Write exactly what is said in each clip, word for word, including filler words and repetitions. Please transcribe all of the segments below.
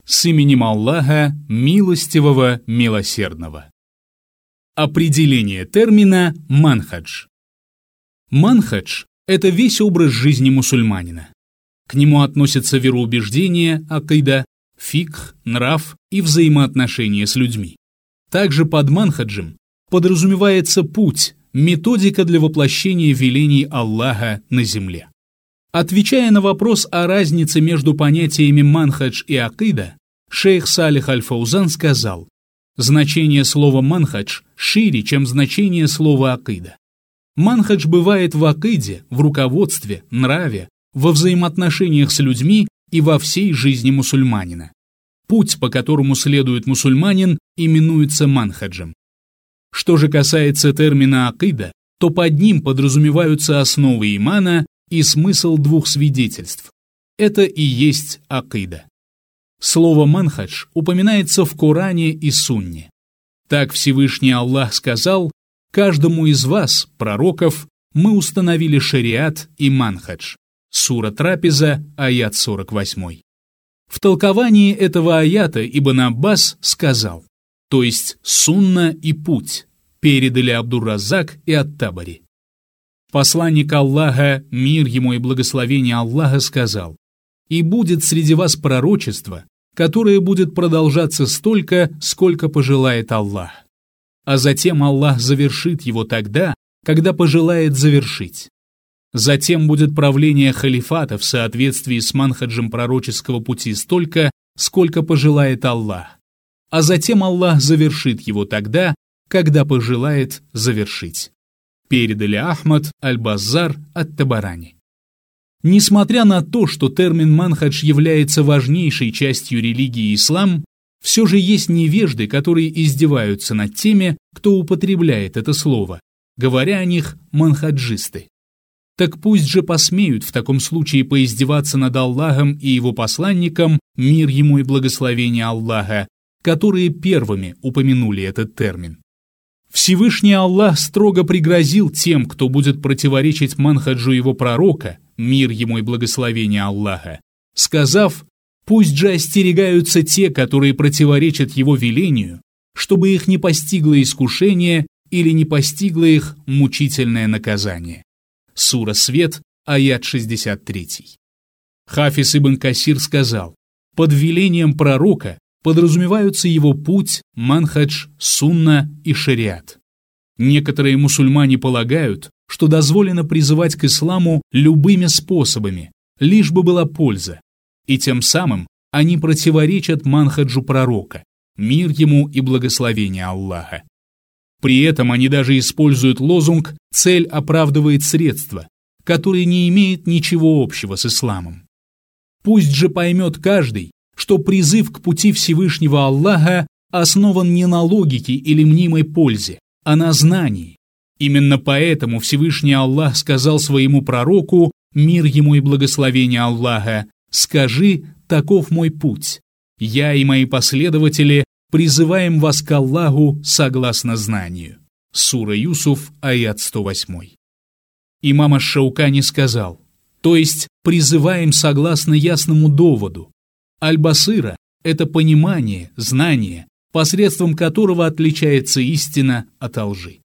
С именем Аллаха, милостивого, милосердного. Определение термина «манхадж». Манхадж – это весь образ жизни мусульманина. К нему относятся вероубеждение, акида, фикх, нрав и взаимоотношения с людьми. Также под манхаджем подразумевается путь, методика для воплощения велений Аллаха на земле. Отвечая на вопрос о разнице между понятиями манхадж и акида, шейх Салих аль-Фаузан сказал: значение слова манхадж шире, чем значение слова акида. Манхадж бывает в акиде, в руководстве, нраве, во взаимоотношениях с людьми и во всей жизни мусульманина. Путь, по которому следует мусульманин, именуется манхаджем. Что же касается термина акида, то под ним подразумеваются основы имана и смысл двух свидетельств. Это и есть акида. Слово манхадж упоминается в Коране и Сунне. Так Всевышний Аллах сказал: «Каждому из вас, пророков, мы установили шариат и манхадж». Сура Трапеза, аят сорок восемь. В толковании этого аята Ибн Аббас сказал, то есть сунна и путь, передали Абдур-Раззак и Ат-Табари. Посланник Аллаха, мир ему и благословение Аллаха, сказал: «И будет среди вас пророчество, которое будет продолжаться столько, сколько пожелает Аллах. А затем Аллах завершит его тогда, когда пожелает завершить. Затем будет правление халифата в соответствии с манхаджем пророческого пути столько, сколько пожелает Аллах. А затем Аллах завершит его тогда, когда пожелает завершить». Передали Ахмад, Аль-Баззар, Ат-Табарани. Несмотря на то, что термин манхадж является важнейшей частью религии ислам, все же есть невежды, которые издеваются над теми, кто употребляет это слово, говоря о них манхаджисты. Так пусть же посмеют в таком случае поиздеваться над Аллахом и его посланником, мир ему и благословение Аллаха, которые первыми упомянули этот термин. Всевышний Аллах строго пригрозил тем, кто будет противоречить манхаджу его пророка, мир ему и благословение Аллаха, сказав: «Пусть же остерегаются те, которые противоречат его велению, чтобы их не постигло искушение или не постигло их мучительное наказание». Сура Свет, аят шестьдесят три. Хафиз ибн Касир сказал: под велением пророка подразумеваются его путь, манхадж, сунна и шариат. Некоторые мусульмане полагают, что дозволено призывать к исламу любыми способами, лишь бы была польза, и тем самым они противоречат манхаджу пророка, мир ему и благословение Аллаха. При этом они даже используют лозунг «цель оправдывает средства», который не имеет ничего общего с исламом. Пусть же поймет каждый, что призыв к пути Всевышнего Аллаха основан не на логике или мнимой пользе, а на знании. Именно поэтому Всевышний Аллах сказал своему пророку, мир ему и благословение Аллаха: «Скажи, таков мой путь. Я и мои последователи призываем вас к Аллаху согласно знанию». Сура Юсуф, аят сто восемь. Имам аш-Шаукани сказал, то есть призываем согласно ясному доводу. Аль-Басира – это понимание, знание, посредством которого отличается истина от лжи.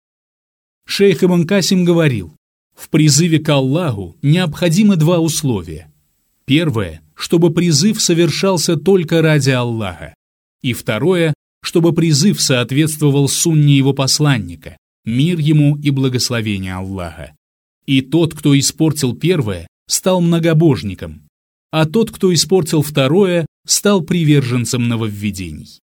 Шейх Ибн Касим говорил, в призыве к Аллаху необходимы два условия. Первое – чтобы призыв совершался только ради Аллаха. И второе – чтобы призыв соответствовал сунне его посланника, мир ему и благословение Аллаха. И тот, кто испортил первое, стал многобожником, а тот, кто испортил второе, стал приверженцем нововведений.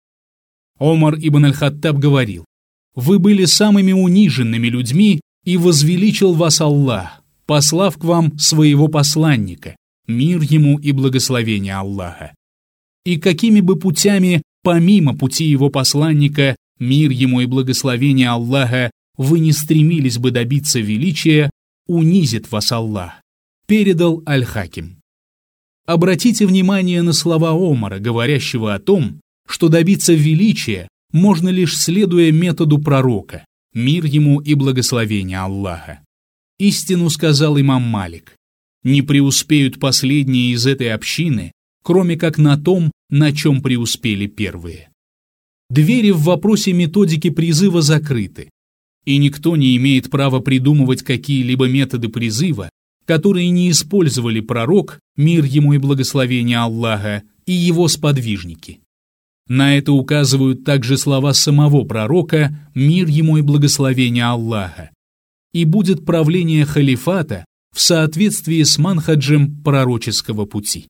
Омар ибн аль-Хаттаб говорил: «Вы были самыми униженными людьми, и возвеличил вас Аллах, послав к вам своего посланника, мир ему и благословение Аллаха. И какими бы путями, помимо пути его посланника, мир ему и благословение Аллаха, вы не стремились бы добиться величия, унизит вас Аллах», передал Аль-Хаким. Обратите внимание на слова Омара, говорящего о том, что добиться величия можно лишь следуя методу пророка, мир ему и благословение Аллаха. Истину сказал имам Малик: не преуспеют последние из этой общины, кроме как на том, на чем преуспели первые. Двери в вопросе методики призыва закрыты, и никто не имеет права придумывать какие-либо методы призыва, которые не использовали пророк, мир ему и благословение Аллаха, и его сподвижники. На это указывают также слова самого пророка, мир ему и благословение Аллаха. И будет правление халифата в соответствии с манхаджем пророческого пути.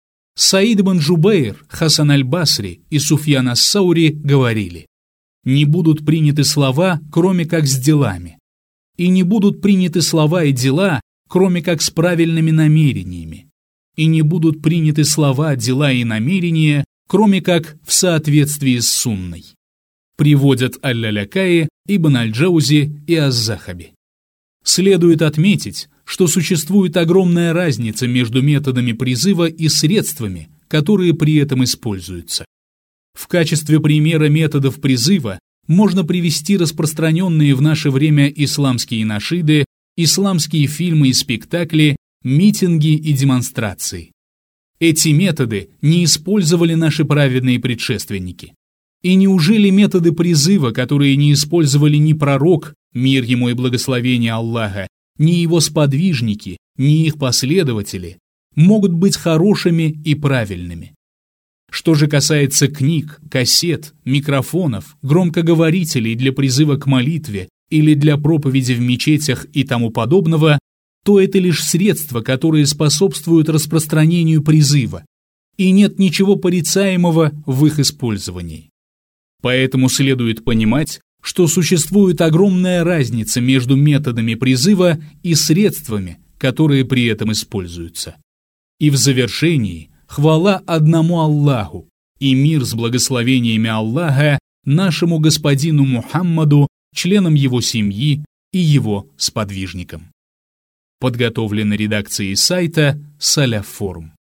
Саид ибн Джубейр, Хасан аль-Басри и Суфьян ас-Саури говорили: «Не будут приняты слова, кроме как с делами, и не будут приняты слова и дела, кроме как с правильными намерениями, и не будут приняты слова, дела и намерения, кроме как в соответствии с сунной». Приводят Аль-Лялякаи, Ибн аль-Джаузи и Аз-Захаби. Следует отметить, что существует огромная разница между методами призыва и средствами, которые при этом используются. В качестве примера методов призыва можно привести распространенные в наше время исламские нашиды, исламские фильмы и спектакли, митинги и демонстрации. Эти методы не использовали наши праведные предшественники. И неужели методы призыва, которые не использовали ни пророк, мир ему и благословение Аллаха, ни его сподвижники, ни их последователи, могут быть хорошими и правильными? Что же касается книг, кассет, микрофонов, громкоговорителей для призыва к молитве или для проповеди в мечетях и тому подобного, то это лишь средства, которые способствуют распространению призыва, и нет ничего порицаемого в их использовании. Поэтому следует понимать, что существует огромная разница между методами призыва и средствами, которые при этом используются. И в завершении хвала одному Аллаху и мир с благословениями Аллаха нашему господину Мухаммаду, членам его семьи и его сподвижникам. Подготовлено редакцией сайта Салаф Форум.